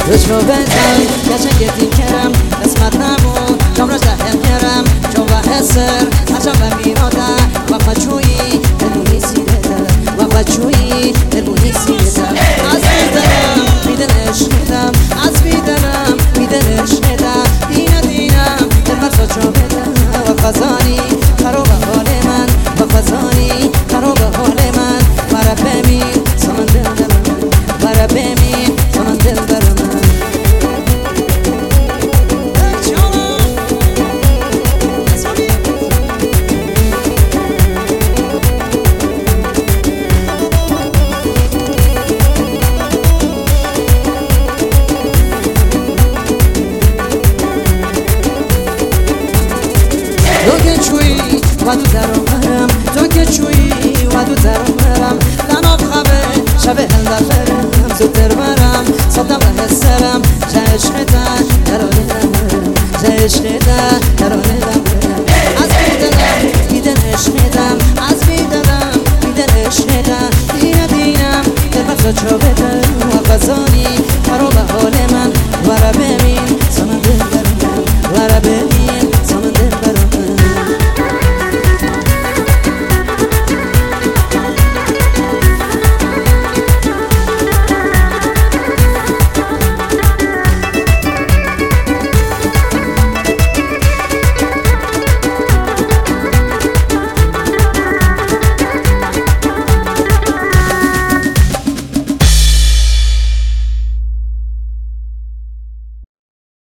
تجربتم گشنگتی کرم قسمت نبود جام را جهل کرم جام و حسر هرچم و میراده و فجویی دلونی سیرده و فجویی دلونی سیرده از بیدنم بیدن عشقیدم از بیدنم بیدن عشقیدم دینم دل مرزا جا بده و فزانی خراب حال من و فزانی خراب حال من مرا بمین سمن دل در من مرا بمین سمن دل در من و دو درم برم تو که چویی و دو درم برم لناب خوابه شب هندر برم زودتر برم صدم و حسرم جه عشق ده درانی نمرم جه عشق ده درانی